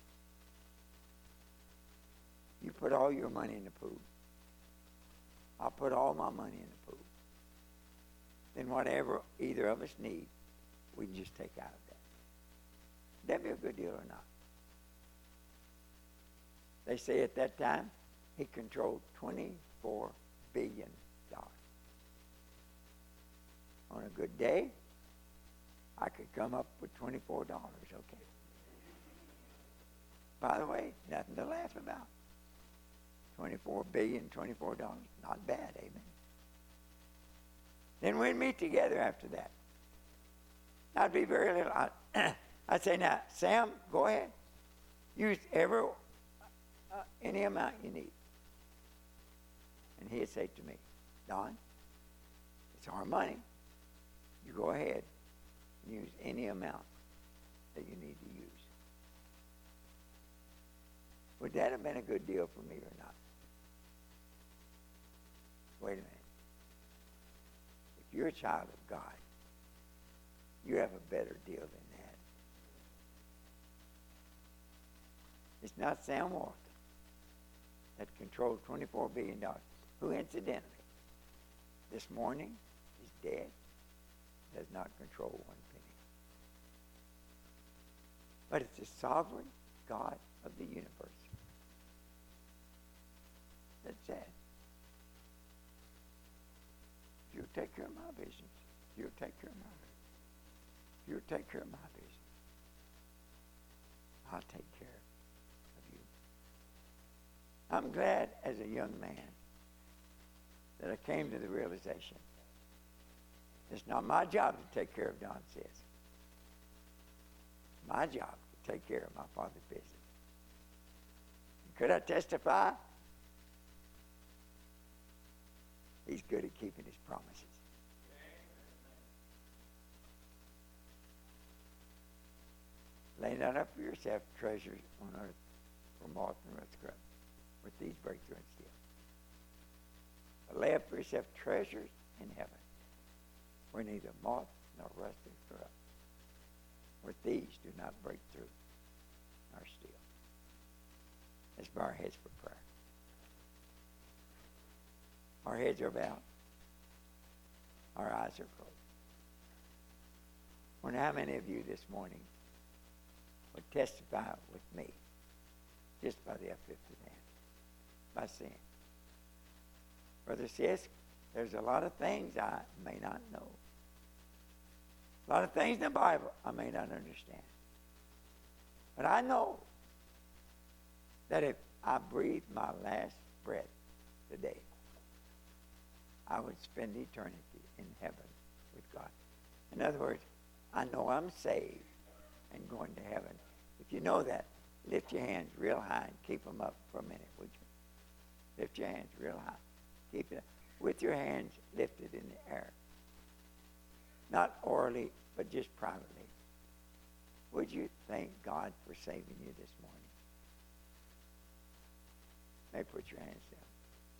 You put all your money in the pool. I'll put all my money in the pool. Then whatever either of us need, we can just take out of that. That'd be a good deal or not." They say at that time, he controlled twenty-four billion dollars. On a good day, I could come up with twenty-four dollars, okay. By the way, nothing to laugh about. twenty-four billion dollars, twenty-four dollars, not bad, amen. Then we'd meet together after that. I'd be very little. I, I'd say, "Now, Sam, go ahead. Use every, uh, any amount you need." And he'd say to me, "Don, it's our money. You go ahead and use any amount that you need to use." Would that have been a good deal for me or not? Wait a minute. If you're a child of God, you have a better deal than that. It's not Sam Walton that controlled twenty-four billion dollars, who incidentally, this morning is dead, does not control one penny. But it's the sovereign God of the universe. That's it. If you'll take care of my business, if you'll take care of my business, if you'll take care of my business, I'll take care of you. I'm glad as a young man that I came to the realization it's not my job to take care of Don Sisk. It's my job to take care of my Father's business. And could I testify? He's good at keeping his promises. Lay not up for yourself treasures on earth where moth and rust corrupt, with these break through and steal. But lay up for yourself treasures in heaven where neither moth nor rust is corrupt, where thieves do not break through nor steal. Let's bow our heads for prayer. Our heads are bowed. Our eyes are closed. I wonder how many of you this morning would testify with me just by the uplifted hand, by saying, "Brother Sisk, there's a lot of things I may not know. A lot of things in the Bible I may not understand. But I know that if I breathe my last breath today, I would spend eternity in heaven with God." In other words, I know I'm saved and going to heaven. If you know that, lift your hands real high and keep them up for a minute, would you? Lift your hands real high. Keep it up. With your hands lifted in the air. Not orally, but just privately. Would you thank God for saving you this morning? May put your hands down.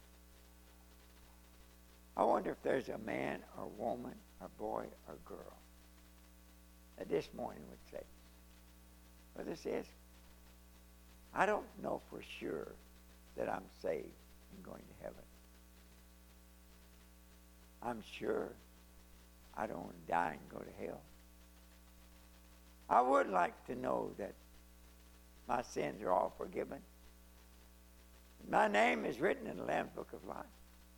I wonder if there's a man or woman or boy or girl that this morning would say, "Brother Sisk, I don't know for sure that I'm saved and going to heaven. I'm sure I don't want to die and go to hell. I would like to know that my sins are all forgiven. My name is written in the Lamb's Book of Life.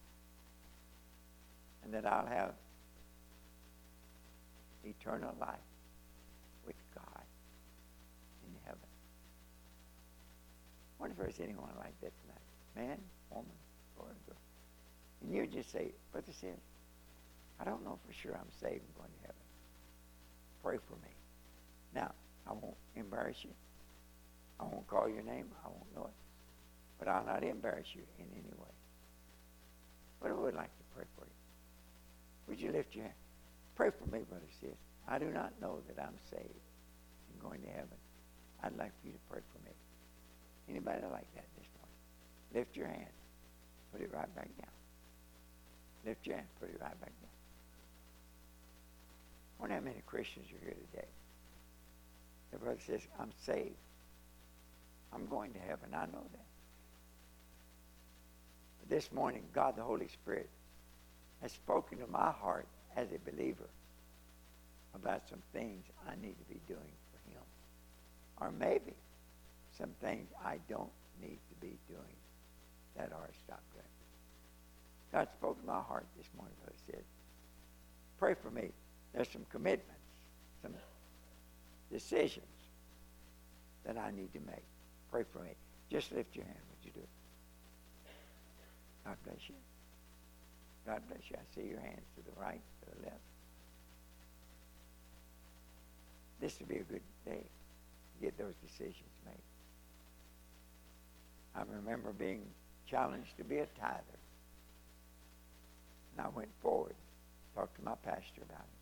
And that I'll have eternal life with God in heaven. I wonder if there's anyone like that tonight. Man, woman, boy, girl. And you just say, Brother Sid, I don't know for sure I'm saved and going to heaven. Pray for me. Now, I won't embarrass you. I won't call your name. I won't know it. But I'll not embarrass you in any way. But I would like to pray for you. Would you lift your hand? Pray for me, Brother Sid. I do not know that I'm saved and going to heaven. I'd like for you to pray for me. Anybody like that this morning? Lift your hand. Put it right back down. Lift your hand. Put it right back down. I wonder how many Christians are here today. The brother says, I'm saved. I'm going to heaven. I know that. But this morning, God the Holy Spirit has spoken to my heart as a believer about some things I need to be doing for him. Or maybe some things I don't need to be doing that are stop doing. God spoke to my heart this morning, but I said, pray for me. There's some commitments, some decisions that I need to make. Pray for me. Just lift your hand. Would you do it? God bless you. God bless you. I see your hands to the right, to the left. This would be a good day to get those decisions made. I remember being challenged to be a tither. And I went forward, talked to my pastor about it.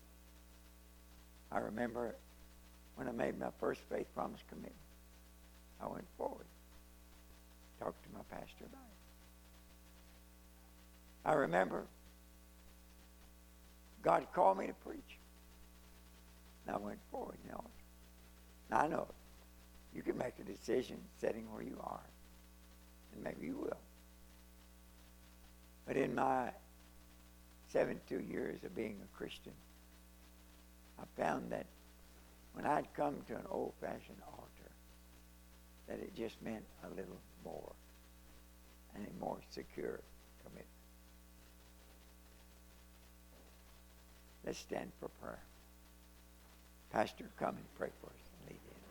I remember when I made my first faith promise commitment. I went forward, talked to my pastor about it. I remember God called me to preach. And I went forward. You know, now I know you can make a decision sitting where you are, and maybe you will. But in my seventy-two years of being a Christian, I found that when I'd come to an old-fashioned altar, that it just meant a little more and a more secure commitment. Let's stand for prayer. Pastor, come and pray for us and lead in.